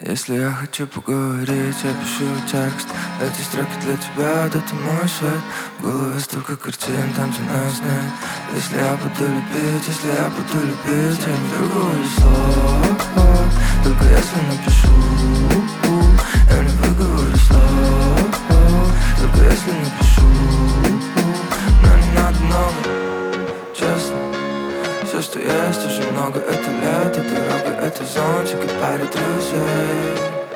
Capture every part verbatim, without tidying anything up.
Если я хочу поговорить, я пишу текст. Эти строки для тебя, да ты мой свет. В голове столько картин, там где нас нет. Если я буду любить, если я буду любить, я не выговорю слов. Только если напишу, я не выговорю слов. Только если напишу, но не надо много, честно. Все, что есть, уже много. Это лето, дорога, это зонтик и паре друзей.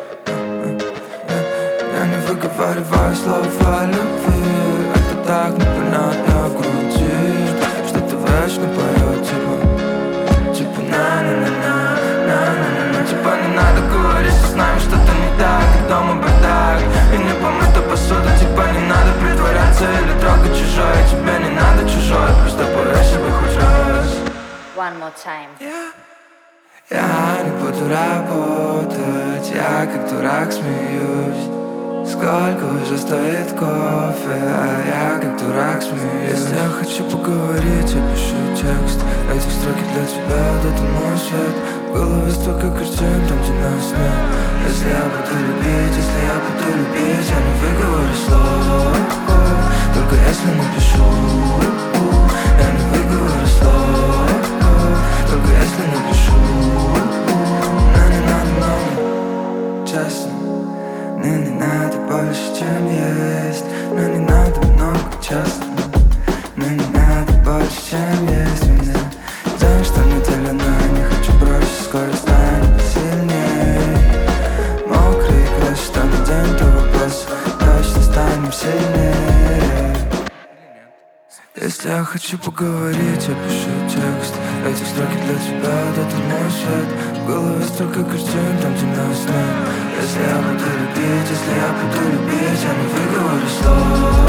Я не выговариваю слова любви. Это так непонятно в груди, что ты вечно поет, типа Типа на-на-на-на, на-на-на-на. Типа не надо говорить, что с нами что-то не так, и дома бардак, и не помыта посуда. Типа не надо притворяться или трогать чужое. Тебе не надо чужое, просто поверь себе хоть раз. One more time. Yeah. Я не буду работать, я как дурак смеюсь. Сколько уже стоит кофе, а я как дурак смеюсь. Если я хочу поговорить, я пишу текст. Эти строки для тебя, да ты мой свет. В голове столько картин, там где нас нет. Если я буду любить, если я буду любить, я не выговорю слов. Только если напишу, я не выговорю слов. Только если напишу, но не надо много, честно. Мне не надо больше, чем есть. Но не надо много, честно. Мне не надо больше, чем есть. Меня знаешь, что неделя, но я не хочу бросить. Скоро станет сильнее. Мокрые крыши, что на день, то вопрос. Точно станем сильнее. Если я хочу поговорить, я пишу текст. Эти строки для тебя, да ты мой свет. В голове столько картин, там где нас нет. Если я буду любить, если я буду любить, я не выговорю слов.